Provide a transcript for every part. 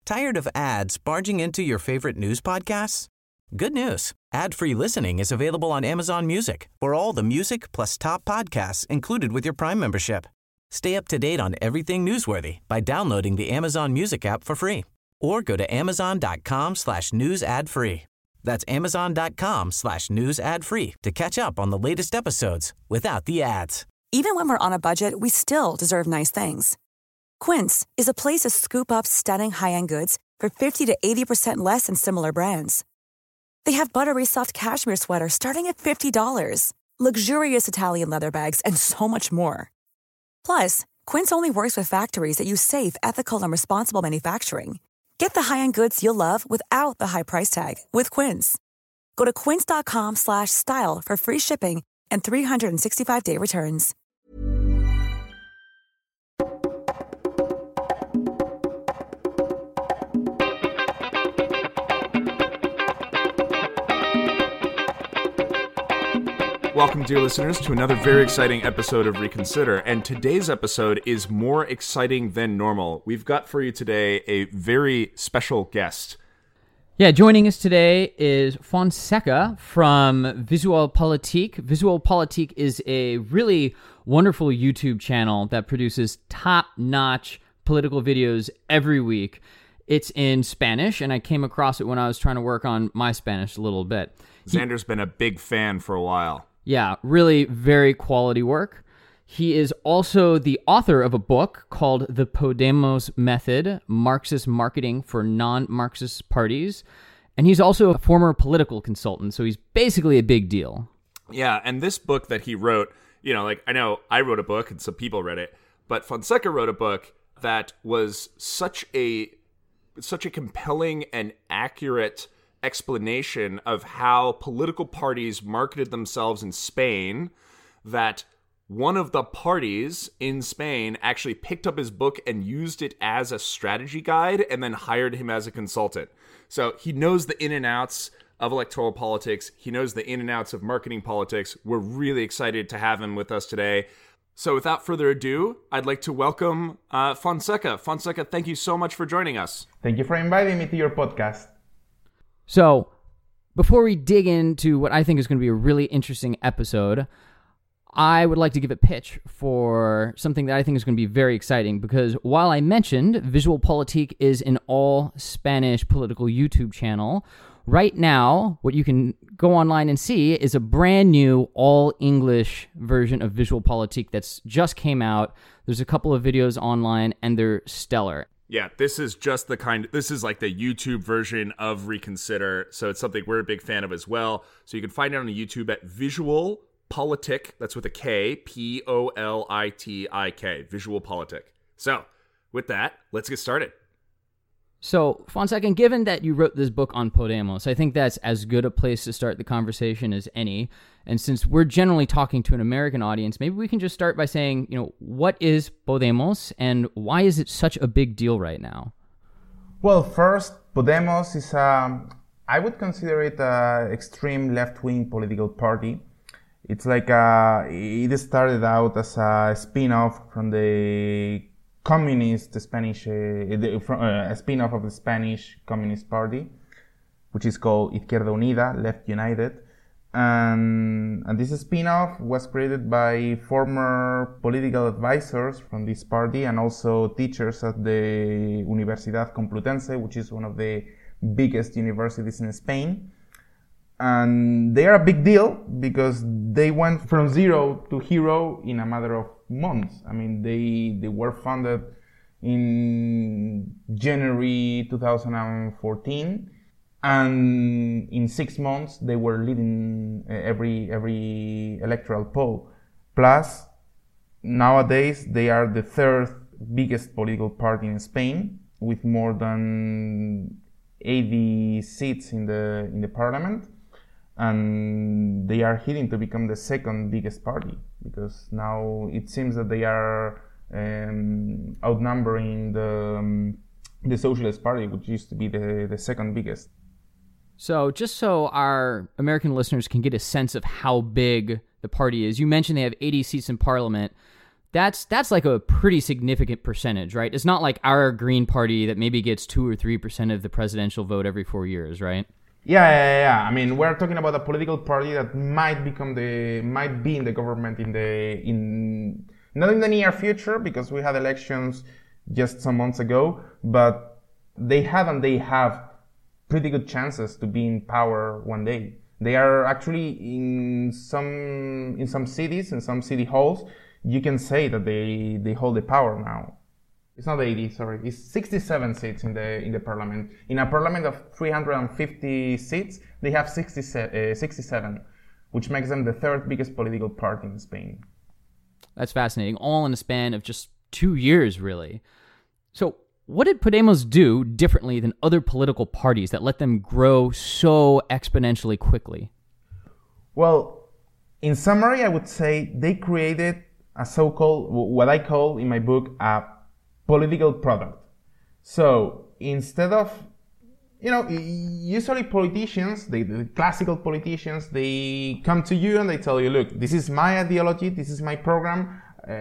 Tired of ads barging into your favorite news podcasts? Good news. Ad-free listening is available on Amazon Music for all the music plus top podcasts included with your Prime membership. Stay up to date on everything newsworthy by downloading the Amazon Music app for free or go to amazon.com/news ad free. That's amazon.com/news ad free to catch up on the latest episodes without the ads. Even when we're on a budget, we still deserve nice things. Quince is a place to scoop up stunning high-end goods for 50 to 80% less than similar brands. They have buttery soft cashmere sweaters starting at $50, luxurious Italian leather bags, and so much more. Plus, Quince only works with factories that use safe, ethical, and responsible manufacturing. Get the high-end goods you'll love without the high price tag with Quince. Go to quince.com/style for free shipping and 365-day returns. Welcome, dear listeners, to another very exciting episode of Reconsider. And today's episode is more exciting than normal. We've got for you today a very special guest. Yeah, joining us today is Fonseca from Visual Politique. Visual Politique is a really wonderful YouTube channel that produces top-notch political videos every week. It's in Spanish, and I came across it when I was trying to work on my Spanish a little bit. Xander's been a big fan for a while. Yeah, really very quality work. He is also the author of a book called The Podemos Method, Marxist Marketing for Non-Marxist Parties. And he's also a former political consultant, so he's basically a big deal. Yeah, and this book that he wrote, I know I wrote a book and some people read it, but Fonseca wrote a book that was such a compelling and accurate explanation of how political parties marketed themselves in Spain that one of the parties in Spain actually picked up his book and used it as a strategy guide and then hired him as a consultant. So he knows the in and outs of electoral politics. He knows the in and outs of marketing politics. We're really excited to have him with us today. So without further ado, I'd like to welcome Fonseca. Fonseca, thank you so much for joining us. Thank you for inviting me to your podcast. So, before we dig into what I think is going to be a really interesting episode, I would like to give a pitch for something that I think is going to be very exciting, because while I mentioned Visual Politique is an all-Spanish political YouTube channel, right now, what you can go online and see is a brand new all-English version of Visual Politique that's just came out. There's a couple of videos online, and they're stellar. Yeah, this is like the YouTube version of Reconsider, so it's something we're a big fan of as well. So you can find it on YouTube at Visual Politique, that's with a K, Politik, Visual Politique. So, with that, let's get started. So, Fonseca, given that you wrote this book on Podemos, I think that's as good a place to start the conversation as any. And since we're generally talking to an American audience, maybe we can just start by saying, what is Podemos and why is it such a big deal right now? Well, first, Podemos is I would consider it an extreme left-wing political party. It's like it started out as a spin-off from the communist Spanish, a spin-off of the Spanish Communist Party, which is called Izquierda Unida, Left United. And this spin-off was created by former political advisors from this party and also teachers at the Universidad Complutense, which is one of the biggest universities in Spain. And they are a big deal because they went from zero to hero in a matter of months. I mean, they were founded in January 2014, and in 6 months they were leading every electoral poll. Plus, nowadays they are the third biggest political party in Spain, with more than 80 seats in the parliament. And they are heading to become the second biggest party, because now it seems that they are outnumbering the Socialist Party, which used to be the second biggest. So just so our American listeners can get a sense of how big the party is, you mentioned they have 80 seats in parliament. That's like a pretty significant percentage, right? It's not like our Green Party that maybe gets 2 or 3% of the presidential vote every 4 years, right? Yeah. I mean, we're talking about a political party that might be in the government not in the near future, because we had elections just some months ago, but they have pretty good chances to be in power one day. They are actually in some cities, in some city halls, you can say that they hold the power now. It's not 80, sorry. It's 67 seats in the parliament. In a parliament of 350 seats, they have 67, which makes them the third biggest political party in Spain. That's fascinating. All in a span of just 2 years, really. So what did Podemos do differently than other political parties that let them grow so exponentially quickly? Well, in summary, I would say they created a so-called, what I call in my book, a political product. So instead of, usually politicians, the classical politicians, they come to you and they tell you, look, this is my ideology, this is my program,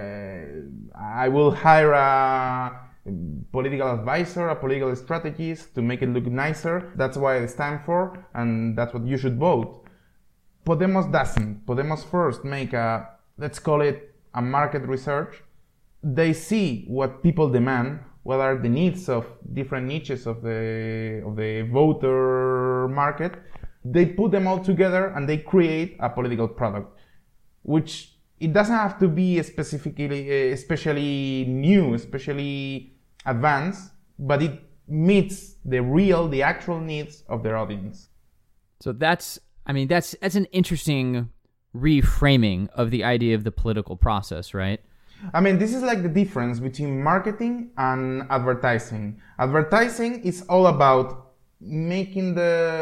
I will hire a political advisor, a political strategist to make it look nicer. That's what I stand for, and that's what you should vote. Podemos doesn't. Podemos first make let's call it a market research. They see what people demand, what are the needs of different niches of the voter market. They put them all together and they create a political product, which it doesn't have to be especially new, especially advanced, but it meets the actual needs of their audience. So that's an interesting reframing of the idea of the political process, right? I mean, this is like the difference between marketing and advertising. Advertising is all about making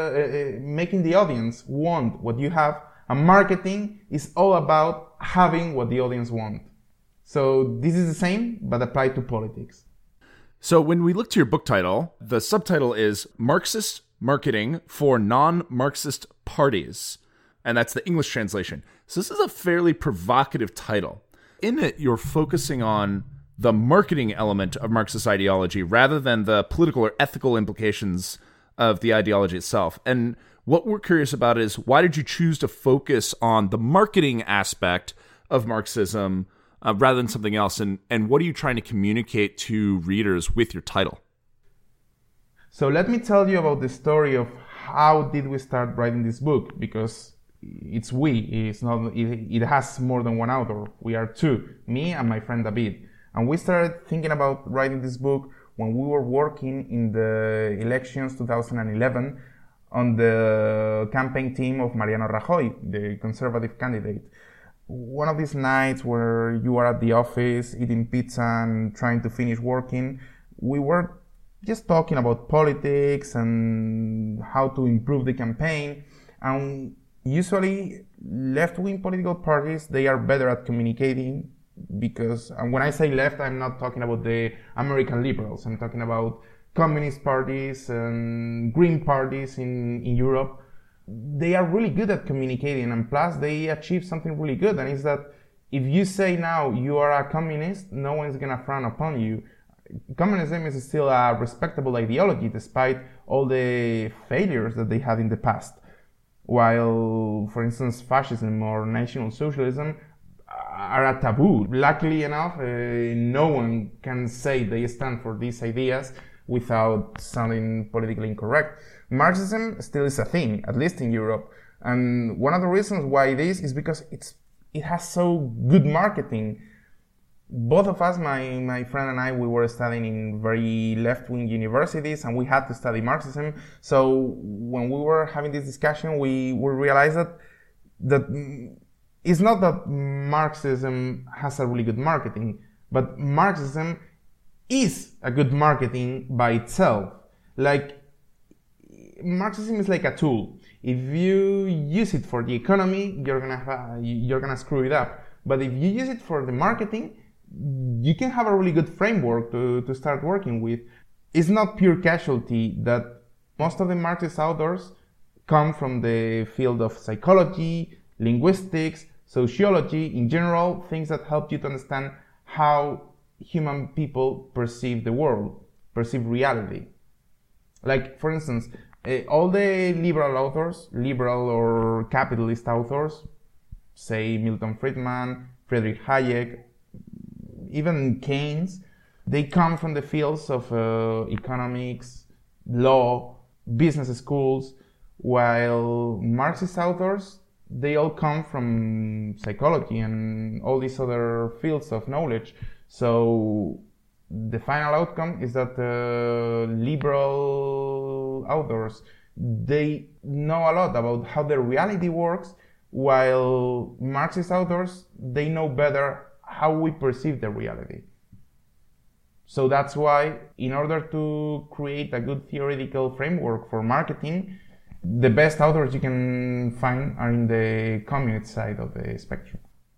the audience want what you have, and marketing is all about having what the audience want. So this is the same, but applied to politics. So when we look to your book title, the subtitle is Marxist Marketing for Non-Marxist Parties, and that's the English translation. So this is a fairly provocative title. In it, you're focusing on the marketing element of Marxist ideology rather than the political or ethical implications of the ideology itself. And what we're curious about is, why did you choose to focus on the marketing aspect of Marxism rather than something else? And what are you trying to communicate to readers with your title? So let me tell you about the story of how did we start writing this book, because it's it has more than one author. We are two, me and my friend David. And we started thinking about writing this book when we were working in the elections 2011 on the campaign team of Mariano Rajoy, the conservative candidate. One of these nights where you are at the office eating pizza and trying to finish working, we were just talking about politics and how to improve the campaign. And usually left-wing political parties, they are better at communicating, because, and when I say left, I'm not talking about the American liberals. I'm talking about communist parties and green parties in Europe. They are really good at communicating, and plus they achieve something really good, and it's that if you say now you are a communist, no one's gonna frown upon you. Communism is still a respectable ideology despite all the failures that they had in the past. While, for instance, fascism or National Socialism are a taboo. Luckily enough, no one can say they stand for these ideas without sounding politically incorrect. Marxism still is a thing, at least in Europe. And one of the reasons why it is because it has so good marketing. Both of us, my friend and I, we were studying in very left-wing universities, and we had to study Marxism. So when we were having this discussion, we realized that it's not that Marxism has a really good marketing, but Marxism is a good marketing by itself. Like, Marxism is like a tool. If you use it for the economy, you're gonna screw it up. But if you use it for the marketing, you can have a really good framework to start working with. It's not pure casualty that most of the Marxist authors come from the field of psychology, linguistics, sociology, in general, things that help you to understand how human people perceive the world, perceive reality. Like, for instance, all the liberal or capitalist authors, say Milton Friedman, Friedrich Hayek, even Keynes, they come from the fields of economics, law, business schools, while Marxist authors, they all come from psychology and all these other fields of knowledge. So the final outcome is that liberal authors, they know a lot about how the reality works, while Marxist authors, they know better how we perceive the reality. So that's why, in order to create a good theoretical framework for marketing, the best authors you can find are in the communist side of the spectrum.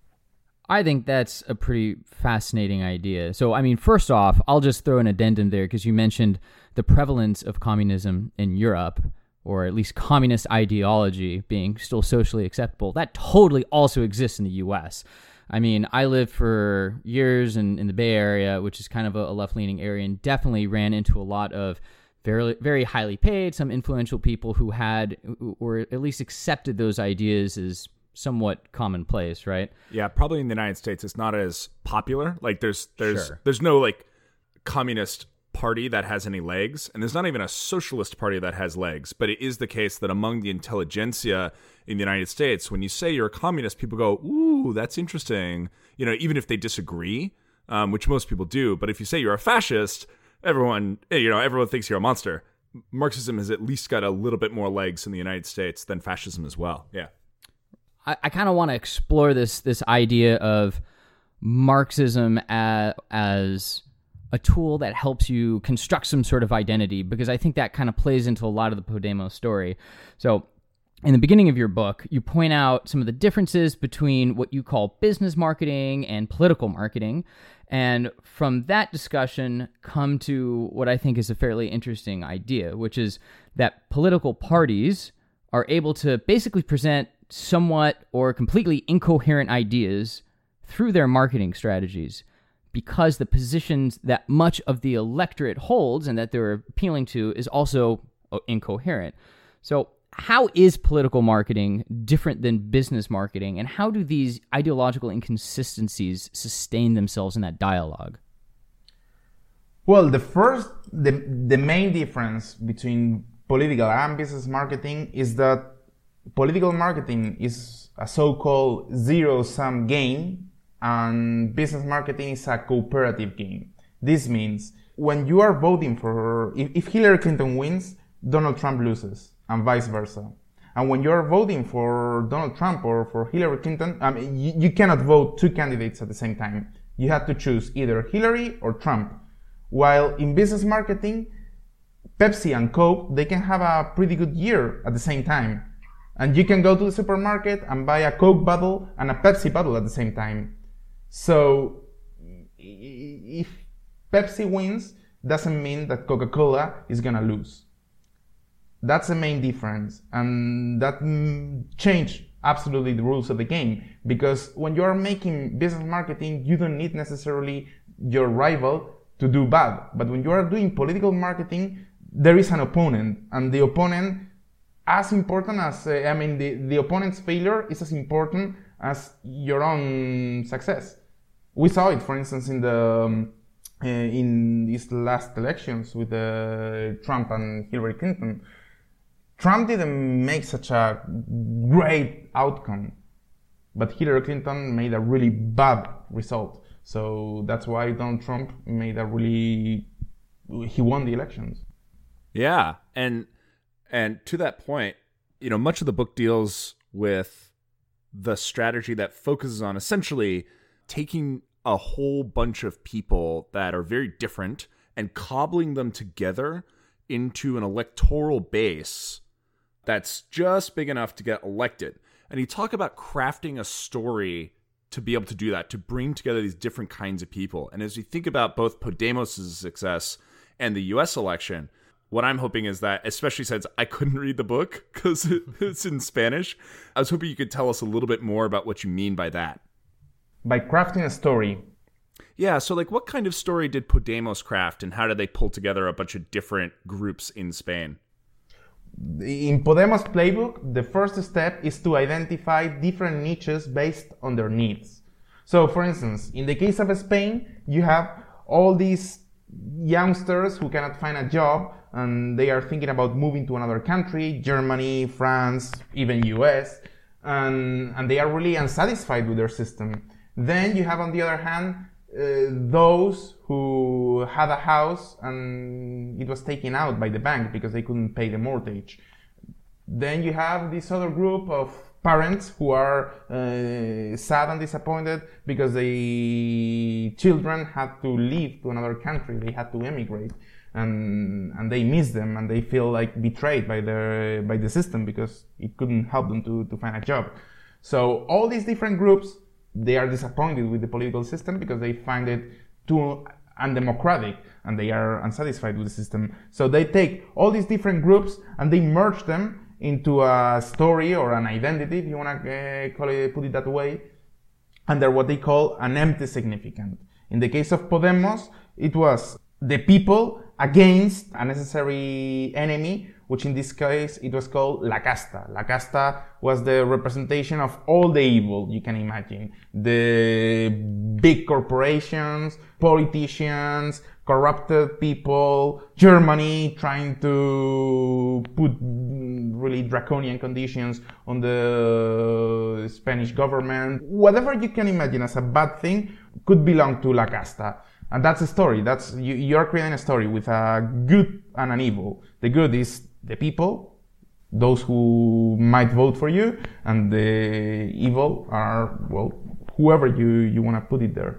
I think that's a pretty fascinating idea. So, I mean, first off, I'll just throw an addendum there because you mentioned the prevalence of communism in Europe, or at least communist ideology being still socially acceptable. That totally also exists in the U.S. I mean, I lived for years in the Bay Area, which is kind of a left-leaning area, and definitely ran into a lot of very, very highly paid, some influential people who had, or at least accepted those ideas as somewhat commonplace, right? Yeah, probably in the United States, it's not as popular. Like, there's Sure. there's no like communist party that has any legs, and there's not even a socialist party that has legs. But it is the case that among the intelligentsia in the United States, when you say you're a communist, people go, "Ooh, that's interesting." You know, even if they disagree, which most people do. But if you say you're a fascist, everyone thinks you're a monster. Marxism has at least got a little bit more legs in the United States than fascism as well. Yeah. I kind of want to explore this idea of Marxism as a tool that helps you construct some sort of identity, because I think that kind of plays into a lot of the Podemos story. So in the beginning of your book, you point out some of the differences between what you call business marketing and political marketing. And from that discussion, come to what I think is a fairly interesting idea, which is that political parties are able to basically present somewhat or completely incoherent ideas through their marketing strategies, because the positions that much of the electorate holds and that they're appealing to is also incoherent. So how is political marketing different than business marketing, and how do these ideological inconsistencies sustain themselves in that dialogue? Well, the main difference between political and business marketing is that political marketing is a so-called zero-sum game, and business marketing is a cooperative game. This means when you are voting for, if Hillary Clinton wins, Donald Trump loses, and vice versa. And when you are voting for Donald Trump or for Hillary Clinton, you cannot vote two candidates at the same time. You have to choose either Hillary or Trump. While in business marketing, Pepsi and Coke, they can have a pretty good year at the same time. And you can go to the supermarket and buy a Coke bottle and a Pepsi bottle at the same time. So if Pepsi wins, doesn't mean that Coca-Cola is gonna lose. That's the main difference. And that changed absolutely the rules of the game. Because when you are making business marketing, you don't need necessarily your rival to do bad. But when you are doing political marketing, there is an opponent. And the opponent, as important as, the opponent's failure is as important as your own success. We saw it, for instance, in these last elections with Trump and Hillary Clinton. Trump didn't make such a great outcome, but Hillary Clinton made a really bad result. So that's why Donald Trump he won the elections. Yeah, and to that point, much of the book deals with the strategy that focuses on essentially taking a whole bunch of people that are very different and cobbling them together into an electoral base that's just big enough to get elected. And you talk about crafting a story to be able to do that, to bring together these different kinds of people. And as you think about both Podemos' success and the US election, what I'm hoping is that, especially since I couldn't read the book because it's in Spanish, I was hoping you could tell us a little bit more about what you mean by that. By crafting a story. Yeah, so like what kind of story did Podemos craft, and how did they pull together a bunch of different groups in Spain? In Podemos playbook, the first step is to identify different niches based on their needs. So, for instance, in the case of Spain, you have all these youngsters who cannot find a job and they are thinking about moving to another country, Germany, France, even US, and they are really unsatisfied with their system. Then you have, on the other hand, those who had a house and it was taken out by the bank because they couldn't pay the mortgage. Then you have this other group of parents who are sad and disappointed because the children had to leave to another country. They had to emigrate, and they miss them and they feel like betrayed by the system because it couldn't help them to find a job. So all these different groups, they are disappointed with the political system because they find it too undemocratic and they are unsatisfied with the system. So they take all these different groups and they merge them into a story or an identity, if you want to put it that way, under what they call an empty significant. In the case of Podemos, it was the people against a necessary enemy, which in this case it was called La Casta. La Casta was the representation of all the evil you can imagine. The big corporations, politicians, corrupted people, Germany trying to put really draconian conditions on the Spanish government. Whatever you can imagine as a bad thing could belong to La Casta. And that's a story. You're creating a story with a good and an evil. The good is the people, those who might vote for you, and the evil are, well, whoever you want to put it there.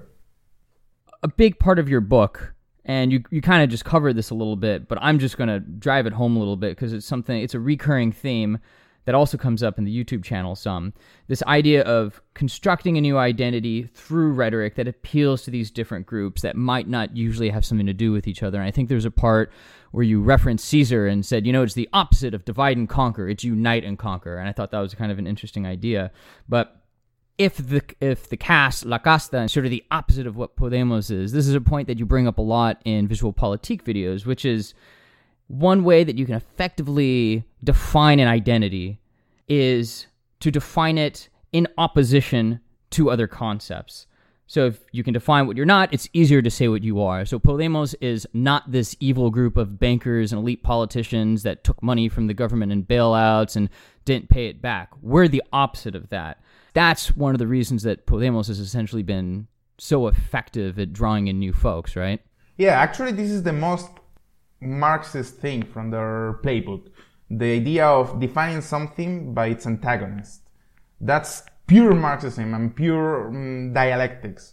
A big part of your book, and you kind of just covered this a little bit, but I'm just going to drive it home a little bit because it's a recurring theme that also comes up in the YouTube channel some. This idea of constructing a new identity through rhetoric that appeals to these different groups that might not usually have something to do with each other. And I think there's a part where you referenced Caesar and said, it's the opposite of divide and conquer. It's unite and conquer. And I thought that was kind of an interesting idea. But if the cast, La Casta, is sort of the opposite of what Podemos is, this is a point that you bring up a lot in Visual Politique videos, which is one way that you can effectively define an identity is to define it in opposition to other concepts. So if you can define what you're not, it's easier to say what you are. So Podemos is not this evil group of bankers and elite politicians that took money from the government in bailouts and didn't pay it back. We're the opposite of that. That's one of the reasons that Podemos has essentially been so effective at drawing in new folks, right? Yeah, actually this is the most Marxist thing from their playbook. The idea of defining something by its antagonist. That's pure Marxism and pure dialectics.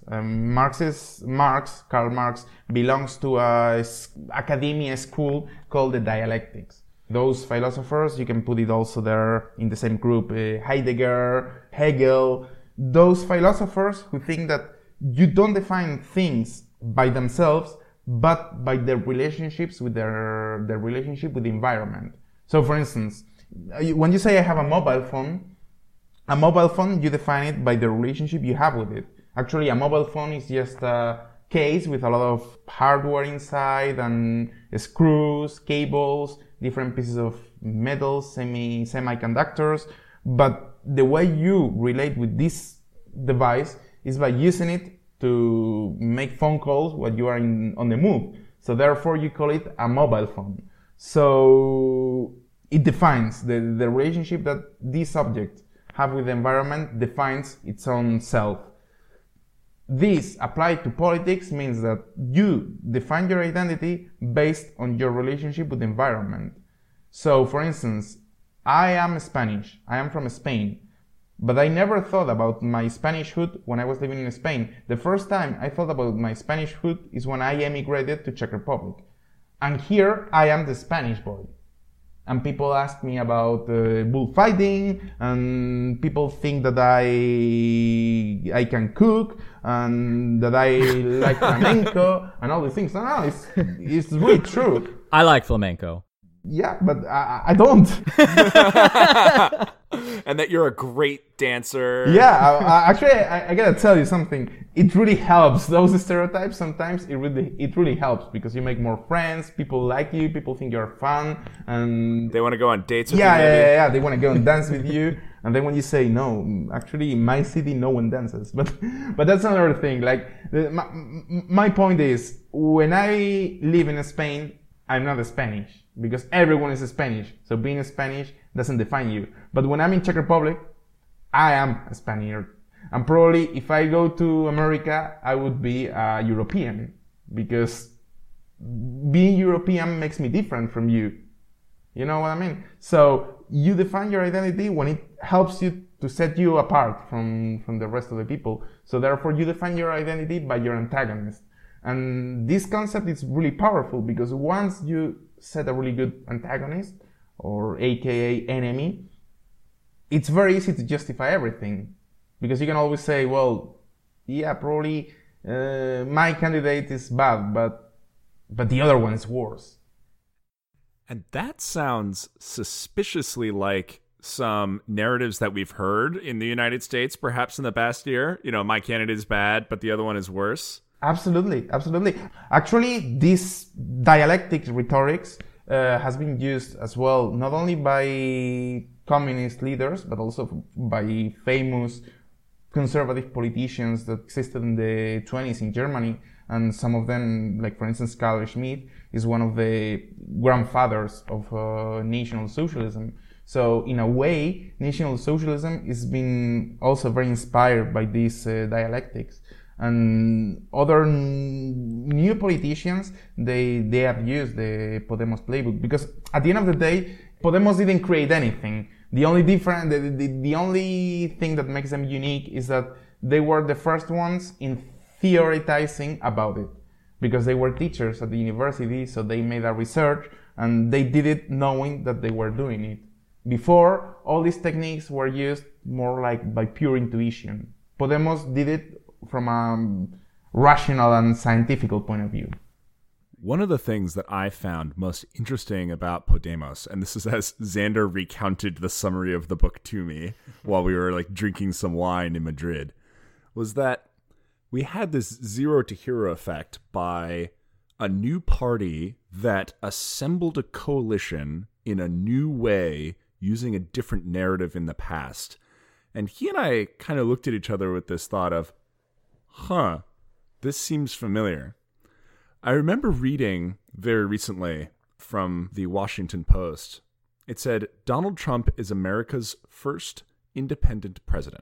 Karl Marx, belongs to a academia school called the dialectics. Those philosophers, you can put it also there in the same group, Heidegger, Hegel, those philosophers who think that you don't define things by themselves, but by their relationships with their relationship with the environment. So for instance, when you say I have a mobile phone, you define it by the relationship you have with it. Actually, a mobile phone is just a case with a lot of hardware inside and screws, cables, different pieces of metal, semiconductors. But the way you relate with this device is by using it to make phone calls while you are on the move. So therefore you call it a mobile phone. So it defines the relationship that this object have with the environment, defines its own self. This applied to politics means that you define your identity based on your relationship with the environment. So for instance, I am Spanish, I am from Spain, but I never thought about my Spanishhood when I was living in Spain. The first time I thought about my Spanishhood is when I emigrated to Czech Republic. And here I am the Spanish boy. And people ask me about bullfighting, and people think that I can cook, and that I like flamenco, and all these things. No, it's really true. I like flamenco. Yeah, but I don't. and that you're a great dancer. Yeah, actually, I gotta tell you something. It really helps. Those stereotypes, sometimes it really helps because you make more friends, people like you, people think you're fun, and they want to go on dates with you. Yeah, they want to go and dance with you. And then when you say, no, actually in my city no one dances. But that's another thing. Like, my point is, when I live in Spain, I'm not Spanish because everyone is Spanish. So being Spanish doesn't define you. But when I'm in Czech Republic, I am a Spaniard. And probably if I go to America, I would be a European because being European makes me different from you. You know what I mean? So you define your identity when it helps you to set you apart from the rest of the people. So therefore you define your identity by your antagonist. And this concept is really powerful because once you set a really good antagonist, or aka enemy, it's very easy to justify everything. Because you can always say, well, yeah, probably my candidate is bad, but the other one is worse. And that sounds suspiciously like some narratives that we've heard in the United States, perhaps in the past year. You know, my candidate is bad, but the other one is worse. Absolutely. Actually, this dialectic rhetorics has been used as well, not only by communist leaders, but also by famous conservative politicians that existed in the 20s in Germany. And some of them, like for instance, Carl Schmitt, is one of the grandfathers of National Socialism. So in a way, National Socialism is been also very inspired by these dialectics. And other new politicians, they have used the Podemos playbook because at the end of the day, Podemos didn't create anything. The only the only thing that makes them unique is that they were the first ones in theorizing about it because they were teachers at the university, so they made a research and they did it knowing that they were doing it. Before, all these techniques were used more like by pure intuition. Podemos did it from a rational and scientific point of view. One of the things that I found most interesting about Podemos, and this is as Xander recounted the summary of the book to me while we were like drinking some wine in Madrid, was that we had this zero to hero effect by a new party that assembled a coalition in a new way using a different narrative in the past. And he and I kind of looked at each other with this thought of, this seems familiar. I remember reading very recently from the Washington Post. It said, Donald Trump is America's first independent president.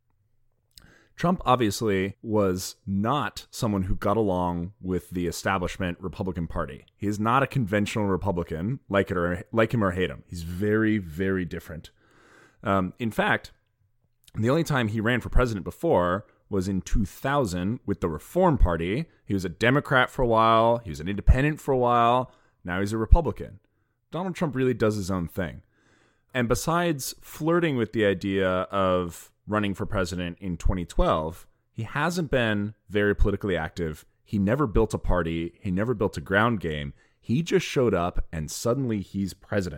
Trump obviously was not someone who got along with the establishment Republican Party. He is not a conventional Republican, like him or hate him. He's very, very different. In fact, the only time he ran for president before was in 2000 with the Reform Party. He was a Democrat for a while. He was an independent for a while. Now he's a Republican. Donald Trump really does his own thing. And besides flirting with the idea of running for president in 2012, he hasn't been very politically active. He never built a party. He never built a ground game. He just showed up and suddenly he's president.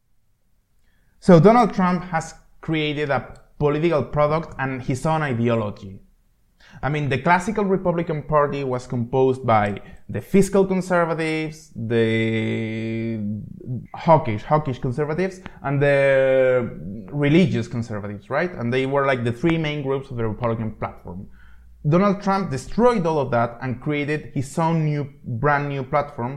So Donald Trump has created a political product and his own ideology. I mean, the classical Republican Party was composed by the fiscal conservatives, the hawkish conservatives, and the religious conservatives, right? And they were like the three main groups of the Republican platform. Donald Trump destroyed all of that and created his own brand new platform,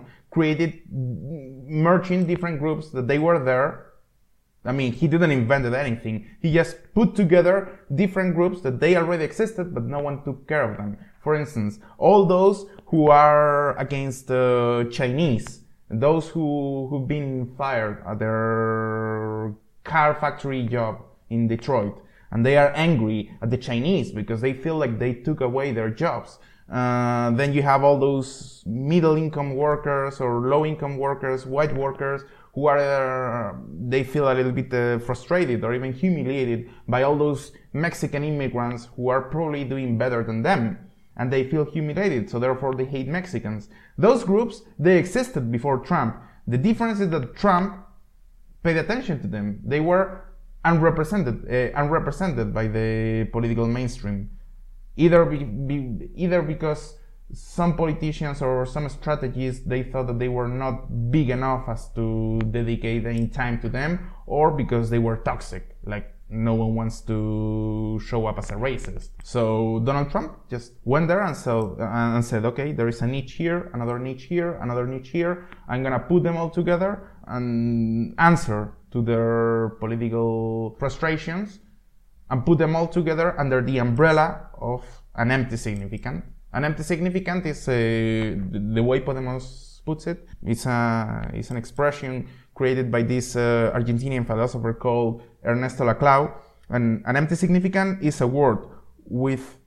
merging different groups that they were there. I mean, he didn't invent anything. He just put together different groups that they already existed, but no one took care of them. For instance, all those who are against the Chinese, those who've been fired at their car factory job in Detroit, and they are angry at the Chinese because they feel like they took away their jobs. Then you have all those middle-income workers or low-income workers, white workers, who they feel a little bit frustrated or even humiliated by all those Mexican immigrants who are probably doing better than them. And they feel humiliated, so therefore they hate Mexicans. Those groups, they existed before Trump. The difference is that Trump paid attention to them. They were unrepresented by the political mainstream, either because some politicians or some strategies, they thought that they were not big enough as to dedicate any time to them, or because they were toxic, like no one wants to show up as a racist. So Donald Trump just went there and said, okay, there is a niche here, another niche here, another niche here. I'm gonna put them all together and answer to their political frustrations and put them all together under the umbrella of an empty significant. An empty significant is the way Podemos puts it. It's an expression created by this Argentinian philosopher called Ernesto Laclau. And an empty significant is a word with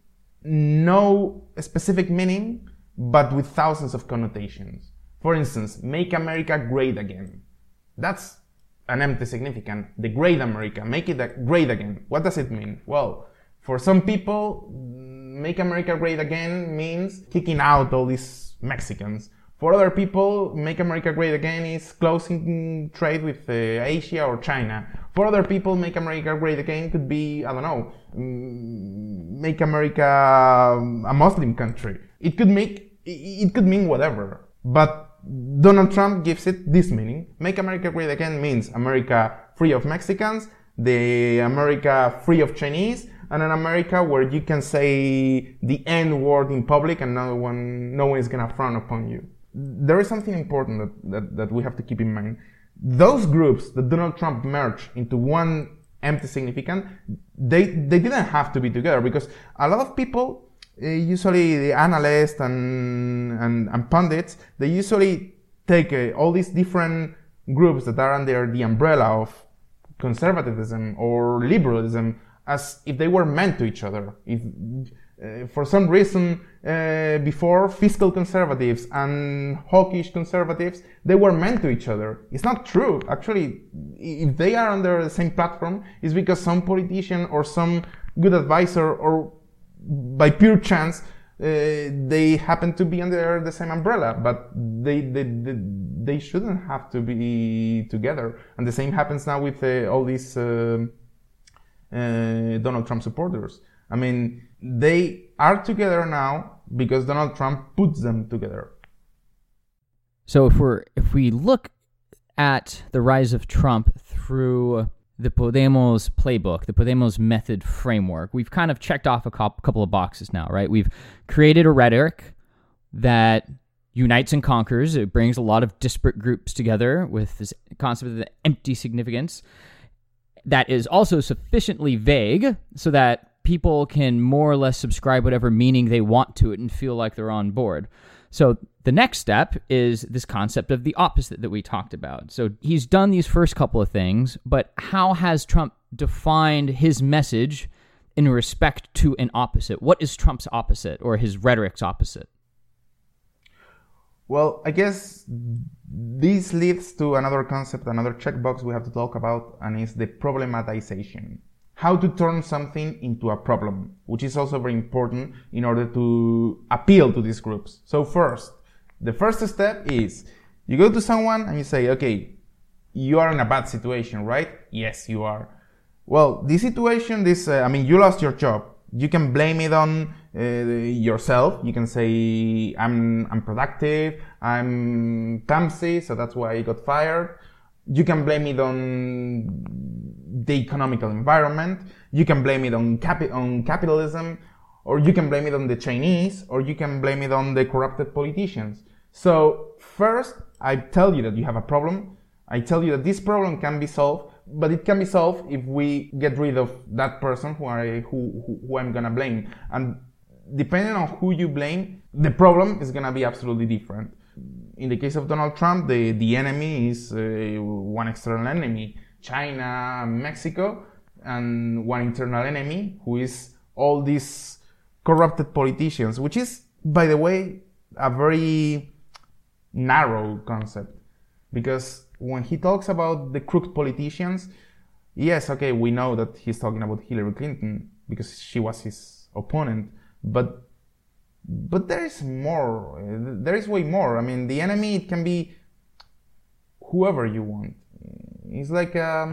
no specific meaning, but with thousands of connotations. For instance, make America great again. That's an empty significant. The great America, make it great again. What does it mean? Well, for some people, make America great again means kicking out all these Mexicans. For other people, make America great again is closing trade with Asia or China. For other people, make America great again could be, I don't know, make America a Muslim country. It could mean whatever. But Donald Trump gives it this meaning. Make America great again means America free of Mexicans, the America free of Chinese, and an America where you can say the N word in public and no one is gonna frown upon you. There is something important that we have to keep in mind. Those groups that Donald Trump merged into one empty significant, they didn't have to be together, because a lot of people, usually the analysts and pundits, they usually take all these different groups that are under the umbrella of conservatism or liberalism as if they were meant to each other. If for some reason before, fiscal conservatives and hawkish conservatives, they were meant to each other. It's not true. Actually, if they are under the same platform, it's because some politician or some good advisor, or by pure chance, they happen to be under the same umbrella, but they shouldn't have to be together. And the same happens now with all these Donald Trump supporters. I mean, they are together now because Donald Trump puts them together. So if we look at the rise of Trump through the Podemos playbook, the Podemos method framework, we've kind of checked off a couple of boxes now, right? We've created a rhetoric that unites and conquers. It brings a lot of disparate groups together with this concept of the empty significance that is also sufficiently vague so that people can more or less subscribe whatever meaning they want to it and feel like they're on board. So the next step is this concept of the opposite that we talked about. So he's done these first couple of things, but how has Trump defined his message in respect to an opposite? What is Trump's opposite, or his rhetoric's opposite? Well, I guess this leads to another concept, another checkbox we have to talk about, and is the problematization. How to turn something into a problem, which is also very important in order to appeal to these groups. So the first step is you go to someone and you say, okay, you are in a bad situation, right? Yes, you are. Well, this situation, you lost your job. You can blame it on yourself. You can say, I'm unproductive, I'm clumsy, so that's why I got fired. You can blame it on the economical environment. You can blame it on capitalism, or you can blame it on the Chinese, or you can blame it on the corrupted politicians. So first, I tell you that you have a problem. I tell you that this problem can be solved, but it can be solved if we get rid of that person who I'm gonna blame. And depending on who you blame, the problem is gonna be absolutely different. In the case of Donald Trump, the enemy is one external enemy, China, Mexico, and one internal enemy, who is all these corrupted politicians, which is, by the way, a very narrow concept. Because when he talks about the crooked politicians, yes, okay, we know that he's talking about Hillary Clinton because she was his opponent, but there is more. There is way more. I mean, the enemy, it can be whoever you want. It's like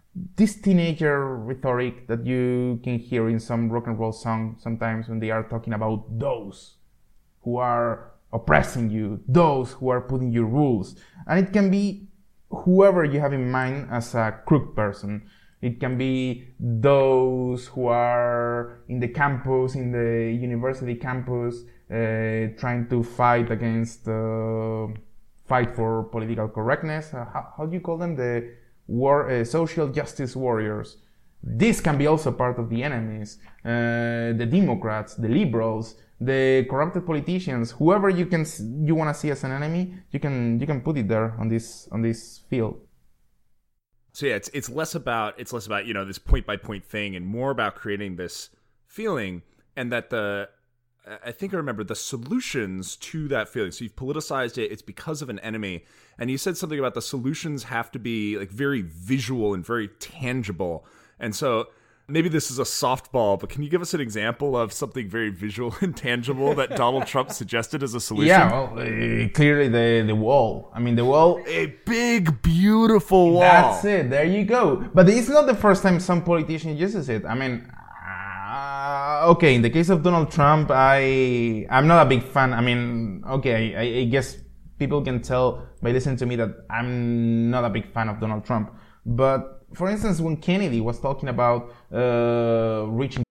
this teenager rhetoric that you can hear in some rock and roll song sometimes when they are talking about those who are oppressing you, those who are putting you rules. And it can be whoever you have in mind as a crooked person. It can be those who are in the campus, in the university campus, trying to fight against, fight for political correctness. How do you call them? The social justice warriors. This can be also part of the enemies. The Democrats, the liberals, the corrupted politicians, whoever you want to see as an enemy, you can put it there on this field. So yeah, it's less about this point by point thing and more about creating this feeling, and that I think I remember the solutions to that feeling. So you've politicized it. It's because of an enemy. And you said something about the solutions have to be like very visual and very tangible. And so maybe this is a softball, but can you give us an example of something very visual and tangible that Donald Trump suggested as a solution? Yeah, well, clearly the wall. I mean, the wall. A big, beautiful wall. That's it. There you go. But it's not the first time some politician uses it. I mean, okay, in the case of Donald Trump, I'm not a big fan. I mean, okay, I guess people can tell by listening to me that I'm not a big fan of Donald Trump. But for instance, when Kennedy was talking about reaching...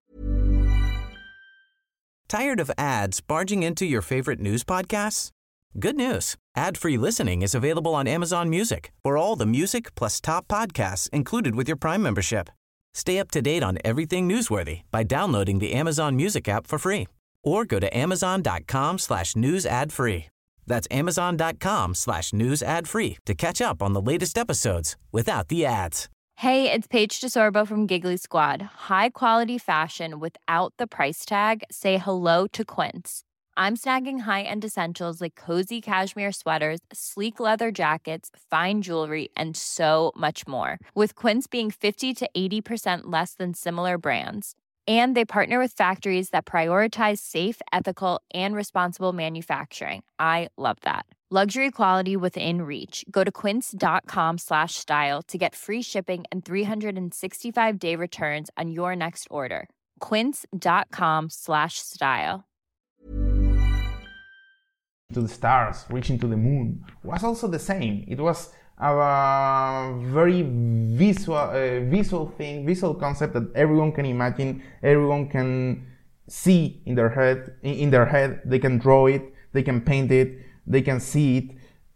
Tired of ads barging into your favorite news podcasts? Good news. Ad-free listening is available on Amazon Music for all the music plus top podcasts included with your Prime membership. Stay up to date on everything newsworthy by downloading the Amazon Music app for free or go to amazon.com/news ad free. That's amazon.com/news ad free to catch up on the latest episodes without the ads. Hey, it's Paige DeSorbo from Giggly Squad. High quality fashion without the price tag. Say hello to Quince. I'm snagging high-end essentials like cozy cashmere sweaters, sleek leather jackets, fine jewelry, and so much more. With Quince being 50 to 80% less than similar brands. And they partner with factories that prioritize safe, ethical, and responsible manufacturing. I love that. Luxury quality within reach. Go to quince.com/style to get free shipping and 365-day returns on your next order. Quince.com/style. To the stars, reaching to the moon was also the same. It was a very visual thing, visual concept that everyone can imagine, everyone can see in their head. They can draw it, they can paint it, they can see it.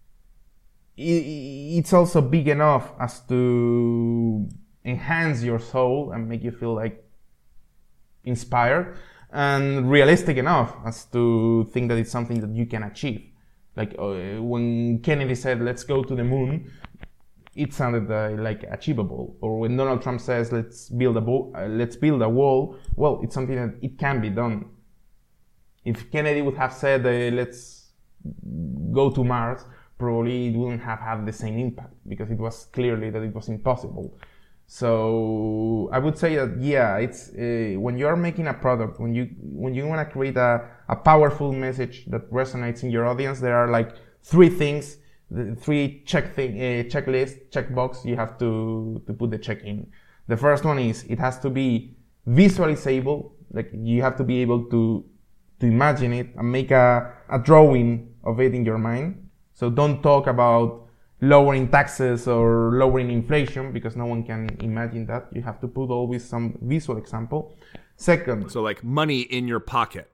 It's also big enough as to enhance your soul and make you feel like inspired, and realistic enough as to think that it's something that you can achieve. Like when Kennedy said, "Let's go to the moon," it sounded like achievable. Or when Donald Trump says, "Let's build a wall," well, it's something that it can be done. If Kennedy would have said, "Let's go to Mars," probably it wouldn't have had the same impact because it was clearly that it was impossible. So I would say that, yeah, it's when you're making a product, when you want to create a powerful message that resonates in your audience, there are like three things, three checkbox you have to put the check in. The first one is it has to be visualizable, like you have to be able to imagine it and make a drawing of it in your mind. So don't talk about lowering taxes or lowering inflation because no one can imagine that. You have to put always some visual example. Second, so like money in your pocket,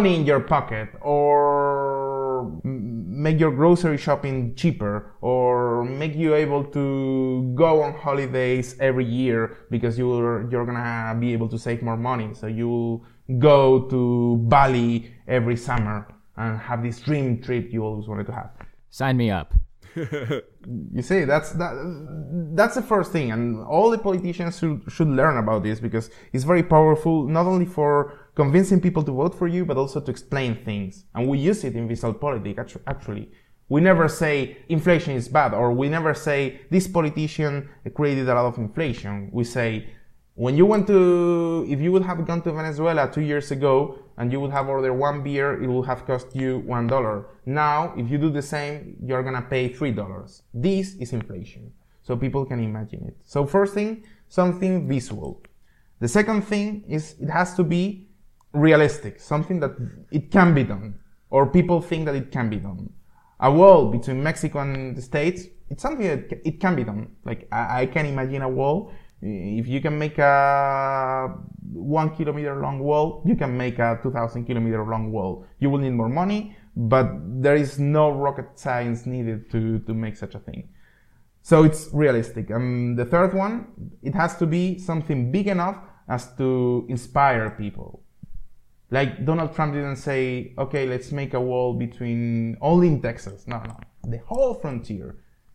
or make your grocery shopping cheaper, or make you able to go on holidays every year because you're gonna be able to save more money. So you go to Bali every summer and have this dream trip you always wanted to have. Sign me up. You see, that's the first thing, and all the politicians should learn about this because it's very powerful, not only for convincing people to vote for you, but also to explain things. And we use it in visual politics, actually. We never say inflation is bad, or we never say this politician created a lot of inflation. We say, if you would have gone to Venezuela 2 years ago and you would have ordered one beer, it would have cost you $1. Now, if you do the same, you're gonna pay $3. This is inflation. so people can imagine it. So first thing, something visual. The second thing is it has to be realistic, something that it can be done, or people think that it can be done. A wall between Mexico and the States, it's something that it can be done. Like, I can imagine a wall. If you can make a 1 kilometer long wall, you can make a 2,000 kilometer long wall. You will need more money, but there is no rocket science needed to make such a thing. So it's realistic. The third one, it has to be something big enough as to inspire people. Like Donald Trump didn't say, okay, let's make a wall between only in Texas. No. The whole frontier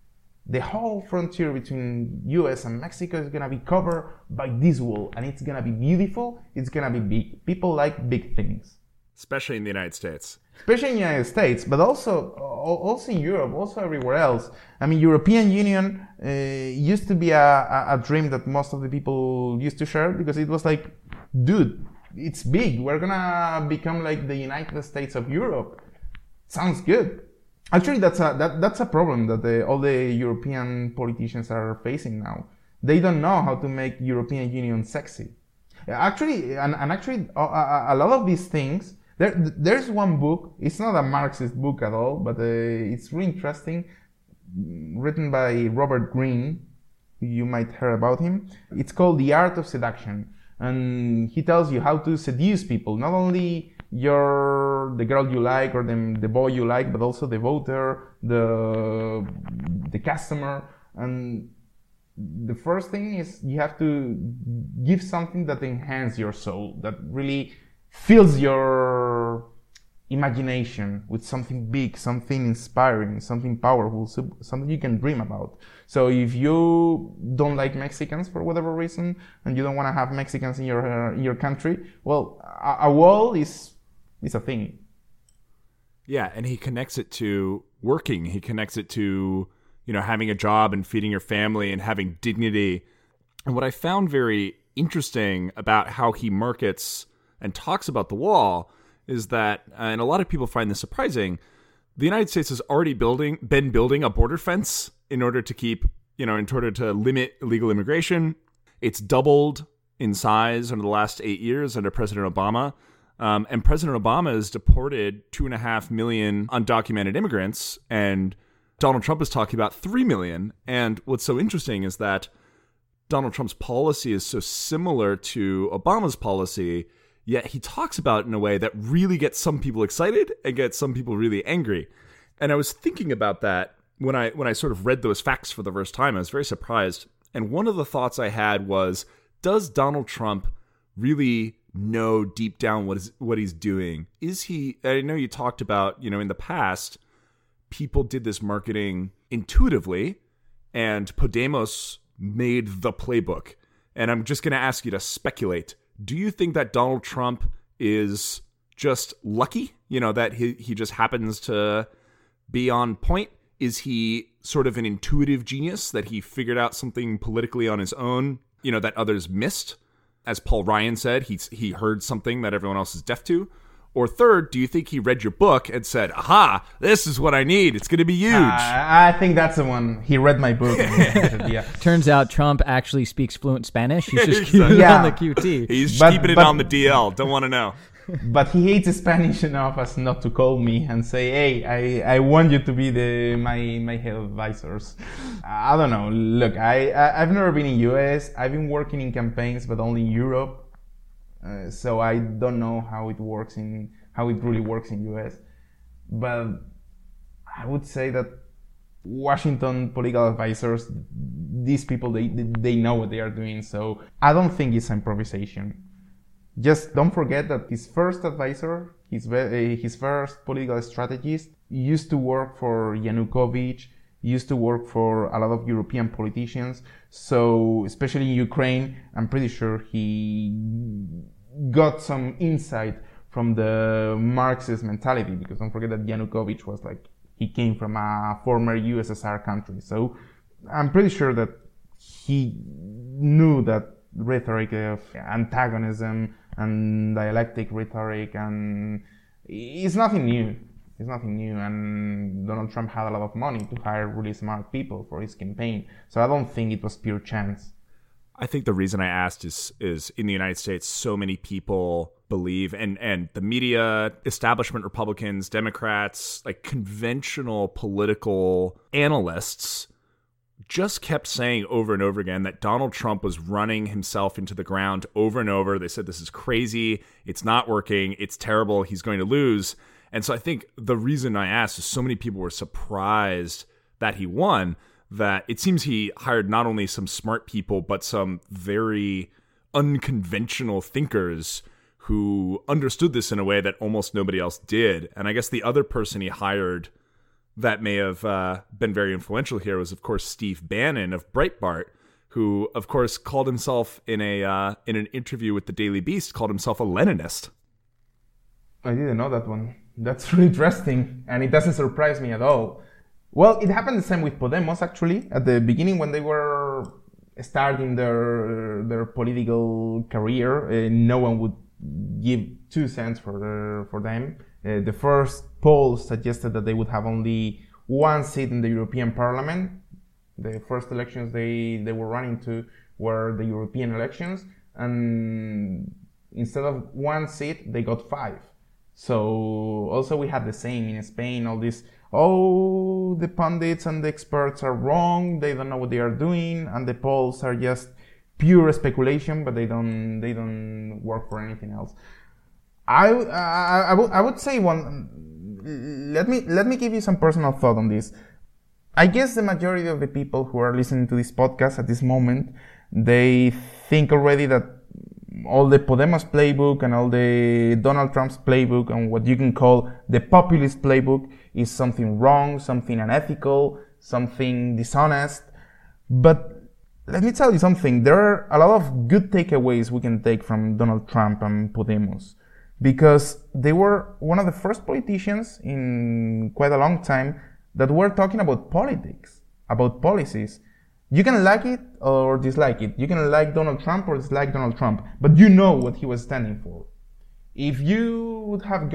between US and Mexico is gonna be covered by this wall, and it's gonna be beautiful, it's gonna be big. People like big things. Especially in the United States. Especially in the United States, but also in Europe, also everywhere else. I mean, European Union used to be a dream that most of the people used to share, because it was like, dude, it's big. We're gonna become like the United States of Europe. Sounds good. Actually, that's a problem that all the European politicians are facing now. They don't know how to make European Union sexy. Actually, a lot of these things. There's one book. It's not a Marxist book at all, but it's really interesting. Written by Robert Greene. You might hear about him. It's called The Art of Seduction. And he tells you how to seduce people, not only the girl you like or the boy you like, but also the voter, the customer. And the first thing is you have to give something that enhances your soul, that really fills your imagination with something big, something inspiring, something powerful, something you can dream about. So if you don't like Mexicans for whatever reason, and you don't want to have Mexicans in your country, well, a wall is a thing. Yeah, and he connects it to working. He connects it to, having a job and feeding your family and having dignity. And what I found very interesting about how he markets and talks about the wall is that, and a lot of people find this surprising, the United States has already been building a border fence in order to limit illegal immigration. It's doubled in size over the last 8 years under President Obama. And President Obama has deported 2.5 million undocumented immigrants, and Donald Trump is talking about 3 million. And what's so interesting is that Donald Trump's policy is so similar to Obama's policy, yet he talks about it in a way that really gets some people excited and gets some people really angry. And I was thinking about that when I sort of read those facts for the first time. I was very surprised. And one of the thoughts I had was, does Donald Trump really know deep down what he's doing? I know you talked about, in the past, people did this marketing intuitively, and Podemos made the playbook. And I'm just going to ask you to speculate. Do you think that Donald Trump is just lucky, that he just happens to be on point? Is he sort of an intuitive genius that he figured out something politically on his own, that others missed? As Paul Ryan said, he heard something that everyone else is deaf to. Or third, do you think he read your book and said, aha, this is what I need. It's going to be huge. I think that's the one. He read my book. Yeah. Turns out Trump actually speaks fluent Spanish. He's just keeping it on the QT. He's keeping it on the DL. Don't want to know. But he hates Spanish enough as not to call me and say, hey, I want you to be my head advisors. I don't know. Look, I've never been in US. I've been working in campaigns, but only in Europe. So I don't know how it really works in US. But I would say that Washington political advisors, these people, they know what they are doing. So I don't think it's improvisation. Just don't forget that his first advisor, his first political strategist, used to work for Yanukovych, used to work for a lot of European politicians. So, especially in Ukraine, I'm pretty sure he got some insight from the Marxist mentality, because don't forget that Yanukovych was he came from a former USSR country. So, I'm pretty sure that he knew that rhetoric of antagonism and dialectic rhetoric, and it's nothing new. It's nothing new, and Donald Trump had a lot of money to hire really smart people for his campaign. So I don't think it was pure chance. I think the reason I asked is in the United States, so many people believe, and the media, establishment Republicans, Democrats, like conventional political analysts just kept saying over and over again that Donald Trump was running himself into the ground over and over. They said, this is crazy. It's not working. It's terrible. He's going to lose. And so I think the reason I asked is so many people were surprised that he won, that it seems he hired not only some smart people, but some very unconventional thinkers who understood this in a way that almost nobody else did. And I guess the other person he hired that may have been very influential here was, of course, Steve Bannon of Breitbart, who, of course, called himself in an interview with the Daily Beast, called himself a Leninist. I didn't know that one. That's really interesting, and it doesn't surprise me at all. Well, it happened the same with Podemos, actually. At the beginning, when they were starting their political career, no one would give 2 cents for them. The first polls suggested that they would have only 1 seat in the European Parliament. The first elections they were running to were the European elections, and instead of 1 seat, they got 5. So also we had the same in Spain, all this, the pundits and the experts are wrong, they don't know what they are doing, and the polls are just pure speculation, but they don't work for anything else. I would say let me give you some personal thought on this. I guess the majority of the people who are listening to this podcast at this moment, they think already that all the Podemos playbook and all the Donald Trump's playbook and what you can call the populist playbook is something wrong, something unethical, something dishonest. But let me tell you something. There are a lot of good takeaways we can take from Donald Trump and Podemos, because they were one of the first politicians in quite a long time that were talking about politics, about policies. You can like it or dislike it. You can like Donald Trump or dislike Donald Trump, but you know what he was standing for. If you would have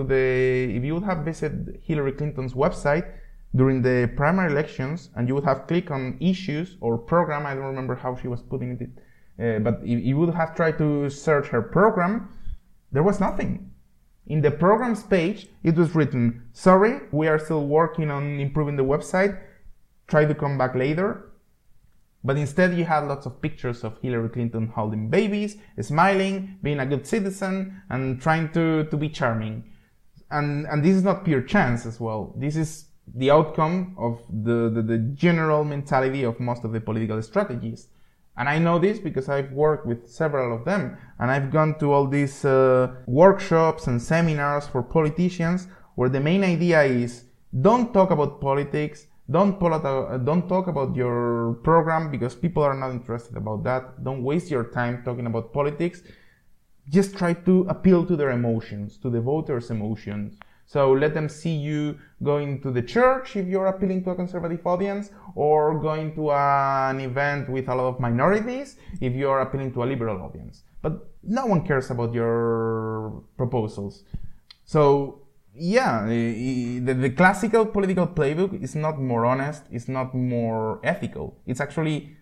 visited Hillary Clinton's website during the primary elections, and you would have clicked on issues or program, I don't remember how she was putting it, but if you would have tried to search her program, there was nothing. In the programs page, it was written, sorry, we are still working on improving the website, try to come back later. But instead you had lots of pictures of Hillary Clinton holding babies, smiling, being a good citizen, and trying to be charming. And this is not pure chance as well. This is the outcome of the general mentality of most of the political strategies. And I know this because I've worked with several of them, and I've gone to all these workshops and seminars for politicians where the main idea is, don't talk about politics, don't talk about your program because people are not interested about that. Don't waste your time talking about politics. Just try to appeal to their emotions, to the voters' emotions. So let them see you going to the church if you're appealing to a conservative audience, or going to an event with a lot of minorities if you're appealing to a liberal audience. But no one cares about your proposals. So yeah, the classical political playbook is not more honest, it's not more ethical. It's actually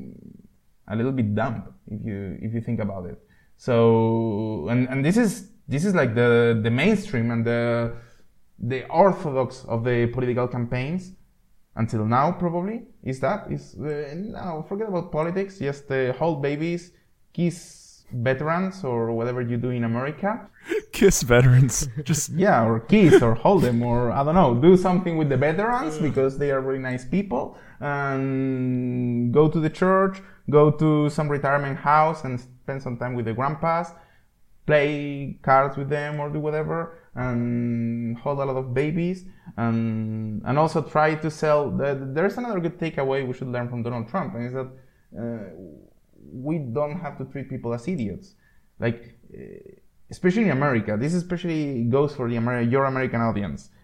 a little bit dumb if you think about it. So and this is like the mainstream and the orthodox of the political campaigns until now, probably now forget about politics, just hold babies, kiss veterans, or whatever you do in America. Kiss veterans. Just yeah, or kiss or hold them, or I don't know, do something with the veterans because they are really nice people, and go to the church, go to some retirement house and spend some time with the grandpas, play cards with them or do whatever, and hold a lot of babies, and also try to sell. There's another good takeaway we should learn from Donald Trump, and is that we don't have to treat people as idiots. Like, especially in America, this especially goes for your American audience.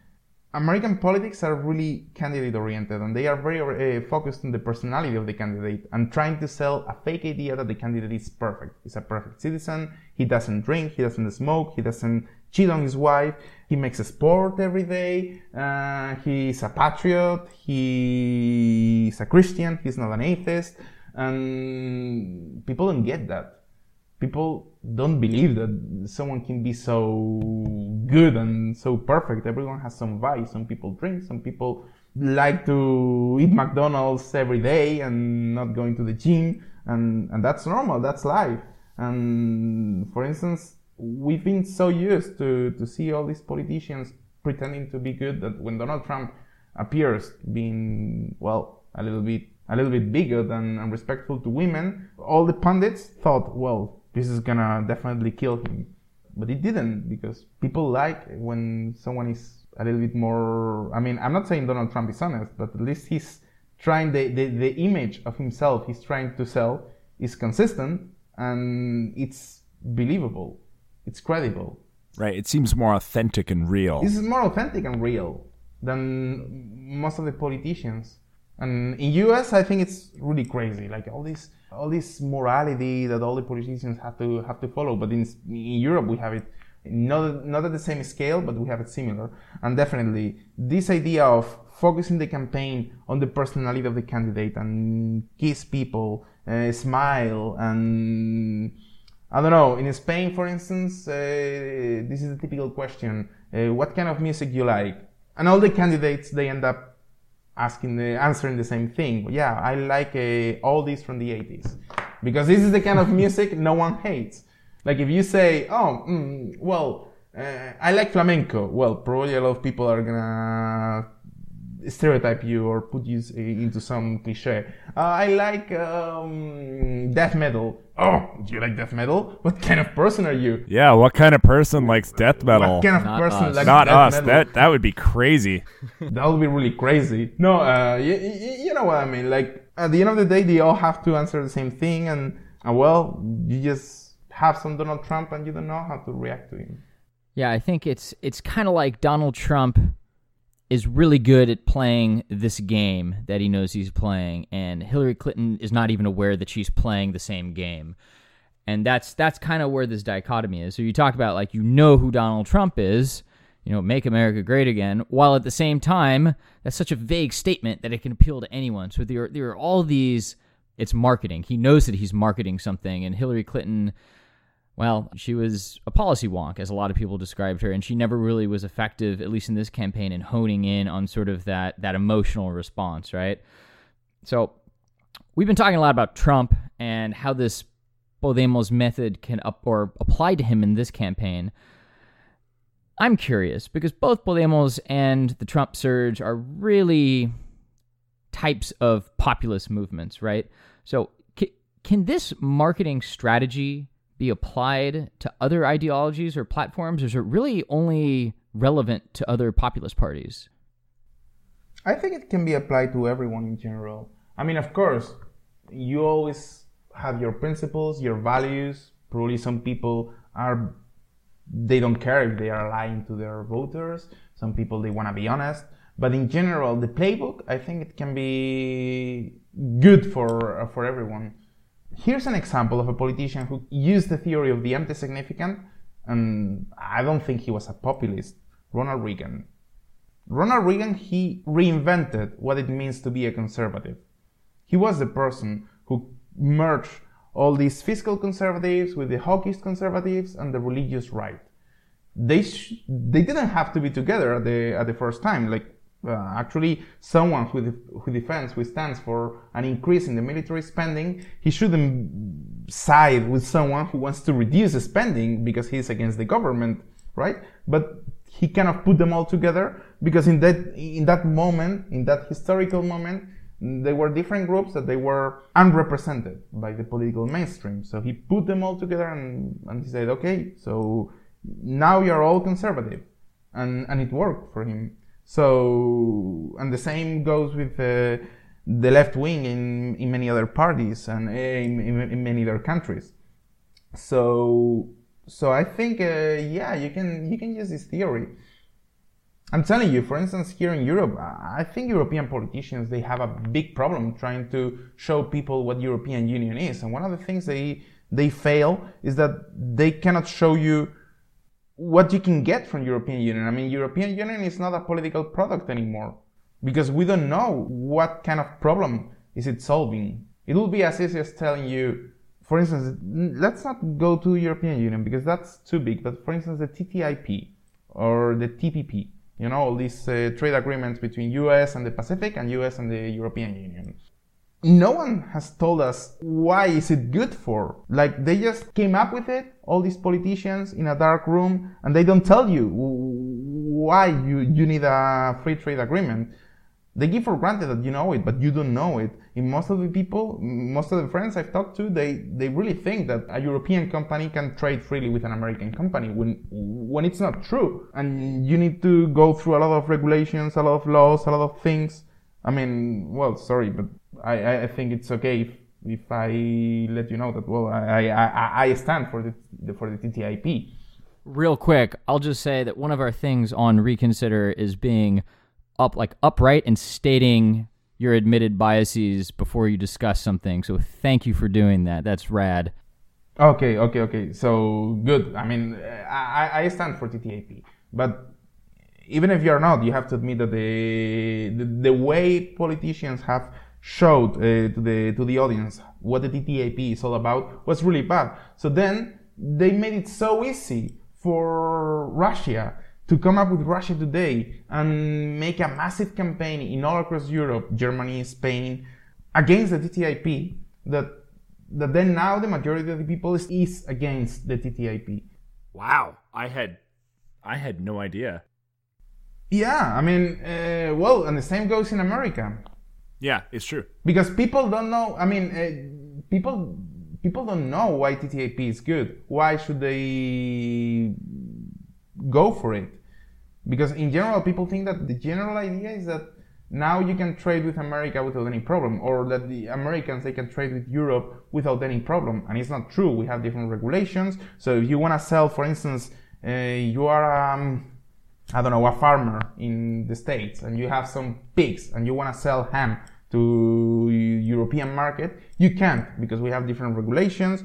American politics are really candidate oriented, and they are very focused on the personality of the candidate and trying to sell a fake idea that the candidate is perfect. He's a perfect citizen. He doesn't drink. He doesn't smoke. He doesn't cheat on his wife. He makes a sport every day. He's a patriot. He's a Christian. He's not an atheist. And people don't get that. People don't believe that someone can be so good and so perfect. Everyone has some vice. Some people drink. Some people like to eat McDonald's every day and not going to the gym. And that's normal. That's life. And for instance, we've been so used to see all these politicians pretending to be good that when Donald Trump appears being, well, a little bit bigger and respectful to women, all the pundits thought, well, this is gonna definitely kill him. But it didn't, because people like when someone is a little bit more, I mean, I'm not saying Donald Trump is honest, but at least he's trying, the image of himself he's trying to sell is consistent and it's believable. It's credible. Right, it seems more authentic and real. This is more authentic and real than most of the politicians. And in US, I think it's really crazy, like all this morality that all the politicians have to follow. But in Europe, we have it not at the same scale, but we have it similar. And definitely, this idea of focusing the campaign on the personality of the candidate and kiss people, smile, and I don't know. In Spain, for instance, this is a typical question: what kind of music you like? And all the candidates, they end up answering the same thing. Yeah, I like oldies from the 80s, because this is the kind of music no one hates. Like if you say, I like flamenco, well, probably a lot of people are gonna stereotype you or put you into some cliche. I like death metal. Oh, do you like death metal? What kind of person are you? Yeah, what kind of person likes death metal? What kind of Not person us. likes Not death us. metal? That would be crazy. That would be really crazy. No, you know what I mean. Like at the end of the day, they all have to answer the same thing, and well, you just have some Donald Trump, and you don't know how to react to him. Yeah, I think it's kind of like Donald Trump is really good at playing this game that he knows he's playing, and Hillary Clinton is not even aware that she's playing the same game. And that's kind of where this dichotomy is. So you talk about, like, you know who Donald Trump is, you know, make America great again, while at the same time, that's such a vague statement that it can appeal to anyone. So there are all these, it's marketing. He knows that he's marketing something, and Hillary Clinton, well, she was a policy wonk, as a lot of people described her, and she never really was effective, at least in this campaign, in honing in on sort of that emotional response, right? So we've been talking a lot about Trump and how this Podemos method can apply to him in this campaign. I'm curious, because both Podemos and the Trump surge are really types of populist movements, right? So can this marketing strategy be applied to other ideologies or platforms, or is it really only relevant to other populist parties? I think it can be applied to everyone in general. I mean, of course, you always have your principles, your values. Probably some people they don't care if they are lying to their voters. Some people, they want to be honest. But in general, the playbook, I think it can be good for everyone. Here's an example of a politician who used the theory of the empty significant, and I don't think he was a populist. Ronald Reagan. Ronald Reagan, he reinvented what it means to be a conservative. He was the person who merged all these fiscal conservatives with the hawkish conservatives and the religious right. They didn't have to be together at the first time. Like actually, someone who stands for an increase in the military spending, he shouldn't side with someone who wants to reduce the spending because he's against the government, right? But he kind of put them all together because in that moment, in that historical moment, there were different groups that they were unrepresented by the political mainstream. So he put them all together and he said, okay, so now you're all conservative. And it worked for him. So, and the same goes with the left wing in many other parties and in many other countries. So I think, you can use this theory. I'm telling you, for instance, here in Europe, I think European politicians, they have a big problem trying to show people what European Union is. And one of the things they fail is that they cannot show you what you can get from European Union. I mean, European Union is not a political product anymore because we don't know what kind of problem is it solving. It will be as easy as telling you, for instance, let's not go to European Union because that's too big, but for instance, the TTIP or the TPP, you know, all these trade agreements between US and the Pacific and US and the European Union. No one has told us why is it good for. Like, they just came up with it, all these politicians in a dark room, and they don't tell you why you need a free trade agreement. They give for granted that you know it, but you don't know it. In most of the people, most of the friends I've talked to, they really think that a European company can trade freely with an American company when it's not true. And you need to go through a lot of regulations, a lot of laws, a lot of things. I mean, well, sorry, but I think it's okay if I let you know that, well, I stand for the TTIP. Real quick, I'll just say that one of our things on Reconsider is being upright and stating your admitted biases before you discuss something. So thank you for doing that. That's rad. Okay. So good. I mean, I stand for TTIP, but even if you're not, you have to admit that the way politicians have showed to the audience what the TTIP is all about was really bad. So then they made it so easy for Russia to come up with Russia Today and make a massive campaign in all across Europe, Germany, Spain, against the TTIP, that then now the majority of the people is against the TTIP. Wow, I had no idea. Yeah, I mean, well, and the same goes in America. Yeah, it's true. Because people don't know, I mean, people don't know why TTIP is good. Why should they go for it? Because in general, people think that the general idea is that now you can trade with America without any problem, or that the Americans, they can trade with Europe without any problem. And it's not true. We have different regulations. So if you want to sell, for instance, you are, I don't know, a farmer in the States, and you have some pigs, and you want to sell ham to European market, you can't, because we have different regulations.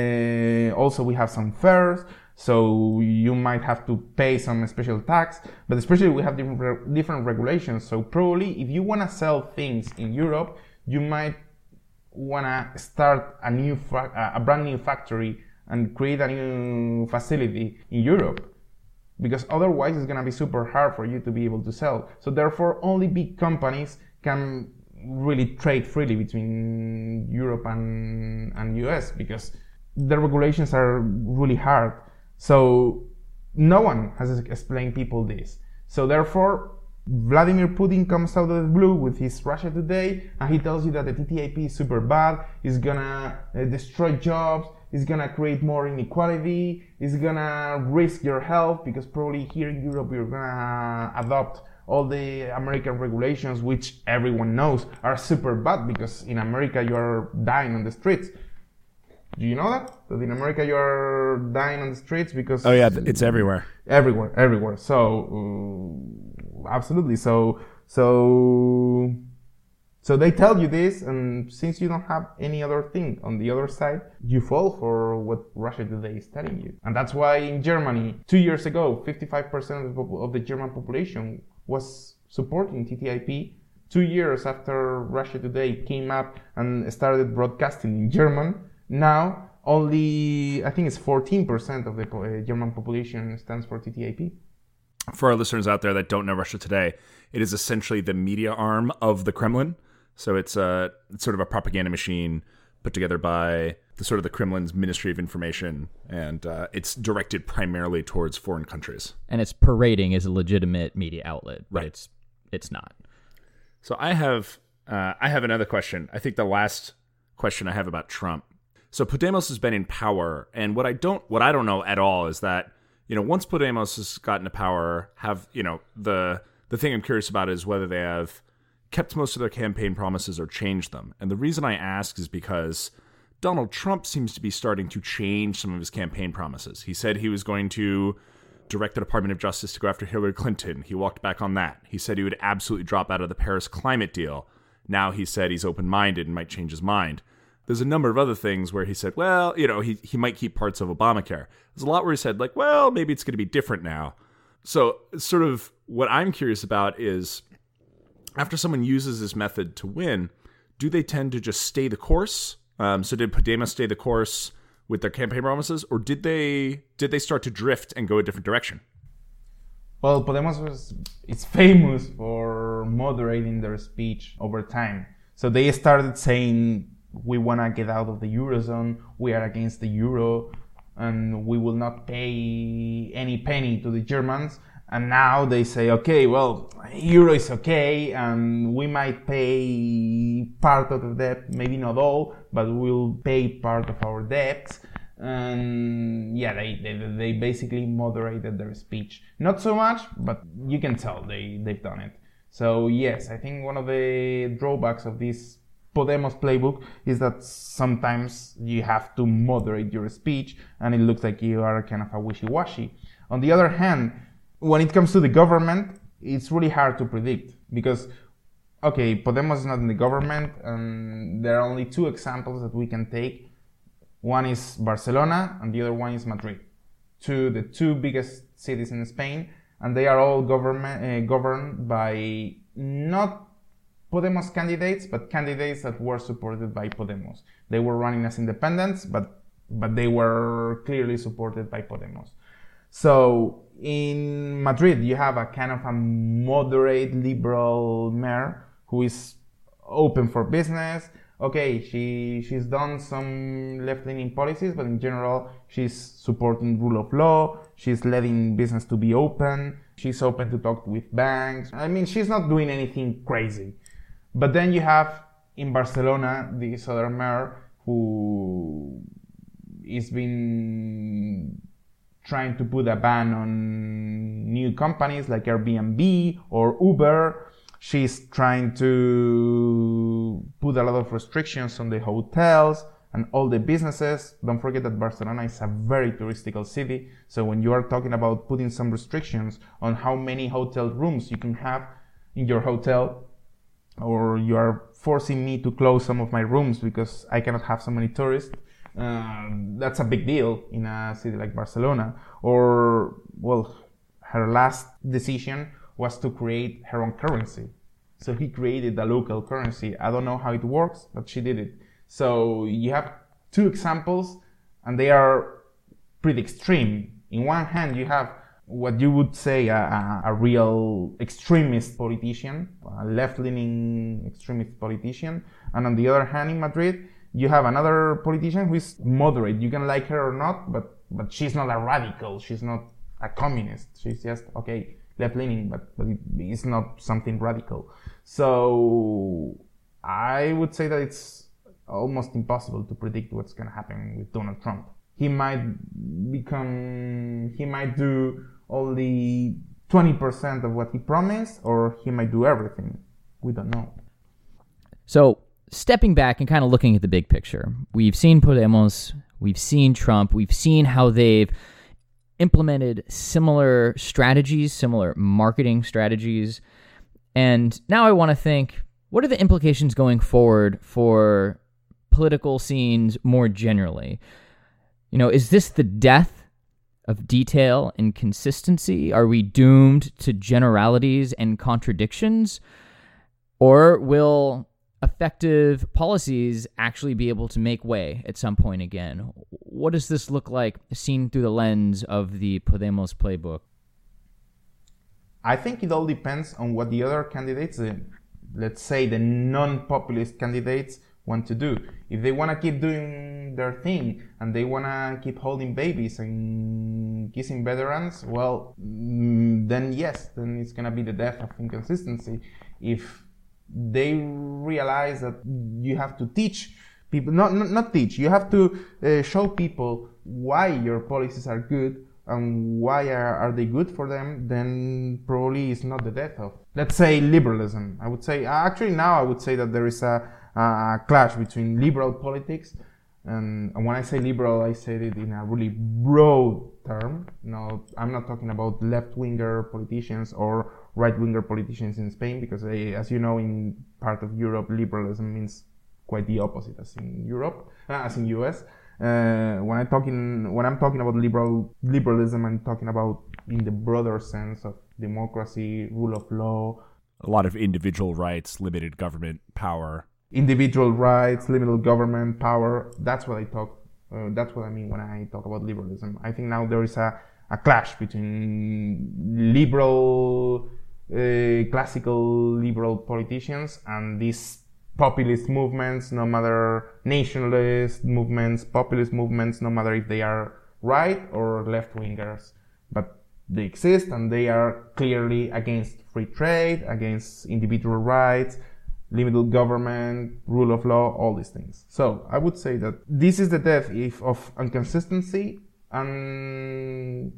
Also, we have some fairs. So you might have to pay some special tax, but especially we have different regulations. So probably if you want to sell things in Europe, you might want to start a brand new factory and create a new facility in Europe, because otherwise it's going to be super hard for you to be able to sell. So therefore, only big companies can really trade freely between Europe and US, because the regulations are really hard. So no one has explained people this. So therefore, Vladimir Putin comes out of the blue with his Russia Today, and he tells you that the TTIP is super bad, it's gonna destroy jobs, it's gonna create more inequality, it's gonna risk your health, because probably here in Europe you're gonna adopt all the American regulations, which everyone knows are super bad, because in America you are dying on the streets. Do you know that in America you are dying on the streets because... Oh yeah, it's everywhere. Everywhere. So, absolutely. So they tell you this, and since you don't have any other thing on the other side, you fall for what Russia Today is telling you. And that's why in Germany, 2 years ago, 55% of the German population was supporting TTIP. 2 years after Russia Today came up and started broadcasting in German, now, only, I think it's 14% of the German population stands for TTIP. For our listeners out there that don't know Russia Today, it is essentially the media arm of the Kremlin. So it's sort of a propaganda machine put together by the Kremlin's Ministry of Information, and it's directed primarily towards foreign countries. And it's parading as a legitimate media outlet, but right. It's not. So I have another question. I think the last question I have about Trump. So Podemos has been in power, and what I don't know at all is that, once Podemos has gotten to power, the thing I'm curious about is whether they have kept most of their campaign promises or changed them. And the reason I ask is because Donald Trump seems to be starting to change some of his campaign promises. He said he was going to direct the Department of Justice to go after Hillary Clinton. He walked back on that. He said he would absolutely drop out of the Paris climate deal. Now he said he's open-minded and might change his mind. There's a number of other things where he said, well, he might keep parts of Obamacare. There's a lot where he said, like, well, maybe it's going to be different now. So sort of what I'm curious about is, after someone uses this method to win, do they tend to just stay the course? So did Podemos stay the course with their campaign promises, or did they start to drift and go a different direction? Well, Podemos is famous for moderating their speech over time. So they started saying, we want to get out of the Eurozone, we are against the Euro, and we will not pay any penny to the Germans. And now they say, okay, well, Euro is okay, and we might pay part of the debt, maybe not all, but we'll pay part of our debts. And yeah, they basically moderated their speech. Not so much, but you can tell they've done it. So yes, I think one of the drawbacks of this Podemos playbook is that sometimes you have to moderate your speech, and it looks like you are kind of a wishy-washy. On the other hand, when it comes to the government, it's really hard to predict because, okay, Podemos is not in the government, and there are only two examples that we can take. One is Barcelona, and the other one is Madrid. The two biggest cities in Spain, and they are all governed by not Podemos candidates, but candidates that were supported by Podemos. They were running as independents, but they were clearly supported by Podemos. So in Madrid, you have a kind of a moderate liberal mayor who is open for business. Okay, she's done some left-leaning policies, but in general, she's supporting rule of law. She's letting business to be open. She's open to talk with banks. I mean, she's not doing anything crazy. But then you have in Barcelona this other mayor who is been trying to put a ban on new companies like Airbnb or Uber. She's trying to put a lot of restrictions on the hotels and all the businesses. Don't forget that Barcelona is a very touristical city. So when you are talking about putting some restrictions on how many hotel rooms you can have in your hotel, or you are forcing me to close some of my rooms because I cannot have so many tourists, that's a big deal in a city like Barcelona. Or, well, her last decision was to create her own currency. So he created a local currency. I don't know how it works, but she did it. So you have two examples, and they are pretty extreme. In one hand, you have what you would say a real extremist politician, a left-leaning extremist politician. And on the other hand, in Madrid, you have another politician who is moderate. You can like her or not, but she's not a radical. She's not a communist. She's just, okay, left-leaning, but it's not something radical. So I would say that it's almost impossible to predict what's going to happen with Donald Trump. He might do only 20% of what he promised, or he might do everything. We don't know. So, stepping back and kind of looking at the big picture, we've seen Podemos, we've seen Trump, we've seen how they've implemented similar strategies, similar marketing strategies, and now I want to think, what are the implications going forward for political scenes more generally? You know, is this the death of detail and consistency? Are we doomed to generalities and contradictions? Or will effective policies actually be able to make way at some point again? What does this look like seen through the lens of the Podemos playbook? I think it all depends on what the other candidates, let's say the non-populist candidates, want to do. If they want to keep doing their thing and they want to keep holding babies and kissing veterans, well, then yes, then it's going to be the death of inconsistency. If they realize that you have to teach people, not teach, you have to show people why your policies are good and why are they good for them, then probably it's not the death of, let's say, liberalism. I would say, actually now I would say that there is a clash between liberal politics And when I say liberal, I say it in a really broad term. No, I'm not talking about left-winger politicians or right-winger politicians in Spain, because as you know, in part of Europe, liberalism means quite the opposite as in Europe, as in US. When I'm talking about liberalism, I'm talking about in the broader sense of democracy, rule of law, a lot of individual rights, limited government power. Individual rights, limited government power. That's what that's what I mean when I talk about liberalism. I think now there is a clash between liberal, classical liberal politicians and these populist movements, no matter nationalist movements, populist movements, no matter if they are right or left wingers. But they exist, and they are clearly against free trade, against individual rights, limited government, rule of law, all these things. So I would say that this is the death of inconsistency and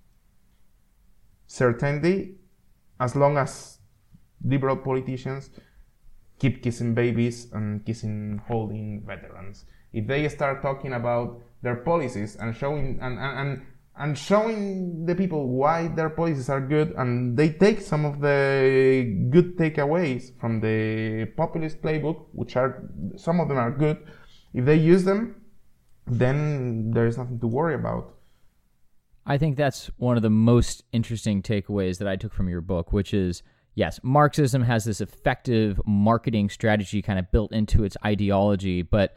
certainty, as long as liberal politicians keep kissing babies and holding veterans. If they start talking about their policies and showing and showing the people why their policies are good, and they take some of the good takeaways from the populist playbook, which some of them are good, if they use them, then there is nothing to worry about. I think that's one of the most interesting takeaways that I took from your book, which is, yes, Marxism has this effective marketing strategy kind of built into its ideology, but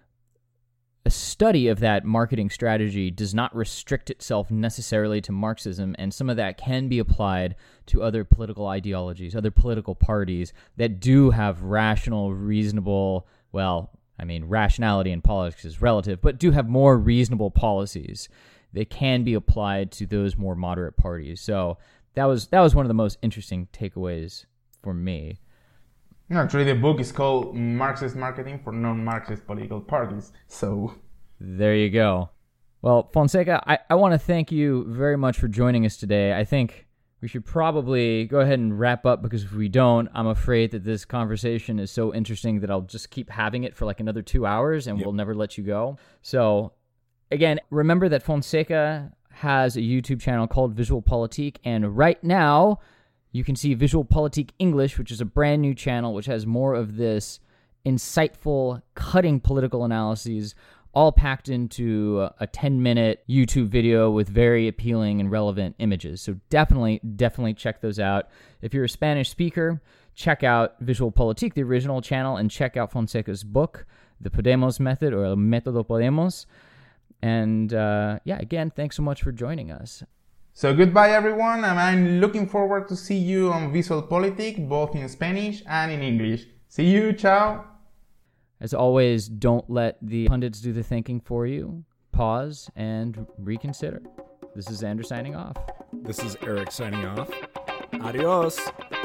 a study of that marketing strategy does not restrict itself necessarily to Marxism, and some of that can be applied to other political ideologies, other political parties that do have rational, reasonable, rationality in politics is relative, but do have more reasonable policies that can be applied to those more moderate parties. So that was one of the most interesting takeaways for me. Actually, the book is called Marxist Marketing for Non-Marxist Political Parties. So there you go. Well, Fonseca, I want to thank you very much for joining us today. I think we should probably go ahead and wrap up, because if we don't, I'm afraid that this conversation is so interesting that I'll just keep having it for like another 2 hours and we'll never let you go. So again, remember that Fonseca has a YouTube channel called Visual Politique, and right now you can see Visual Politique English, which is a brand new channel which has more of this insightful, cutting political analyses, all packed into a 10-minute YouTube video with very appealing and relevant images. So definitely check those out. If you're a Spanish speaker, check out Visual Politique, the original channel, and check out Fonseca's book, The Podemos Method, or El Método Podemos. And again, thanks so much for joining us. So goodbye, everyone, and I'm looking forward to see you on Visual Politique, both in Spanish and in English. See you, ciao! As always, don't let the pundits do the thinking for you. Pause and reconsider. This is Xander signing off. This is Eric signing off. Adios!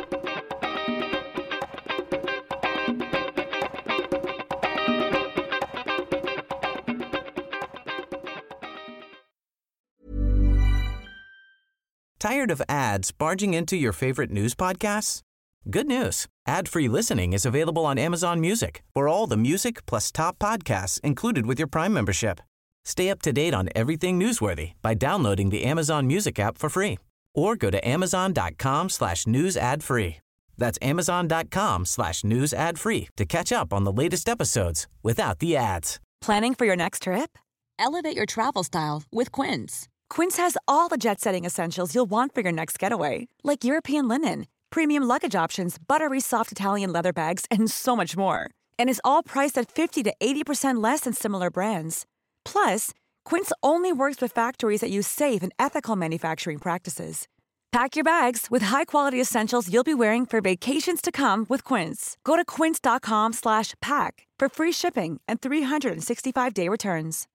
Tired of ads barging into your favorite news podcasts? Good news. Ad-free listening is available on Amazon Music for all the music plus top podcasts included with your Prime membership. Stay up to date on everything newsworthy by downloading the Amazon Music app for free, or go to amazon.com/news ad free. That's amazon.com/news ad free to catch up on the latest episodes without the ads. Planning for your next trip? Elevate your travel style with Quince. Quince has all the jet-setting essentials you'll want for your next getaway, like European linen, premium luggage options, buttery soft Italian leather bags, and so much more. And is all priced at 50 to 80% less than similar brands. Plus, Quince only works with factories that use safe and ethical manufacturing practices. Pack your bags with high-quality essentials you'll be wearing for vacations to come with Quince. Go to quince.com/pack for free shipping and 365-day returns.